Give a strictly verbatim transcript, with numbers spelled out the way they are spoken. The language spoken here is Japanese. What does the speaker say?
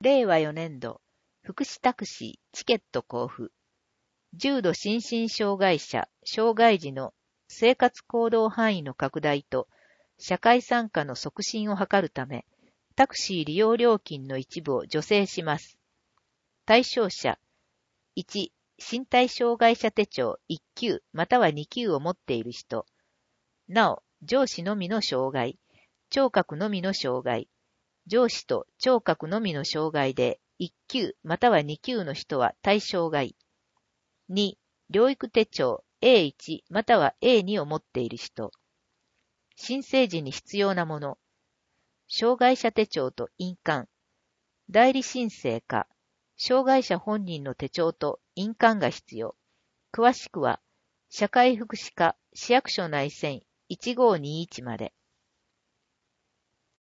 れいわよねんど、福祉タクシーチケット交付。重度心身障害者、障害児の生活行動範囲の拡大と社会参加の促進を図るため、タクシー利用料金の一部を助成します。対象者、いち、身体障害者手帳いっきゅうまたはにきゅうを持っている人。なお、上肢のみの障害、聴覚のみの障害、上肢と聴覚のみの障害でいっきゅうまたはにきゅうの人は対象外。に、療育手帳 エーいち または エーに を持っている人。申請時に必要なもの。障害者手帳と印鑑。代理申請か、障害者本人の手帳と印鑑が必要。詳しくは、社会福祉課市役所内線いちごーにーいちまで。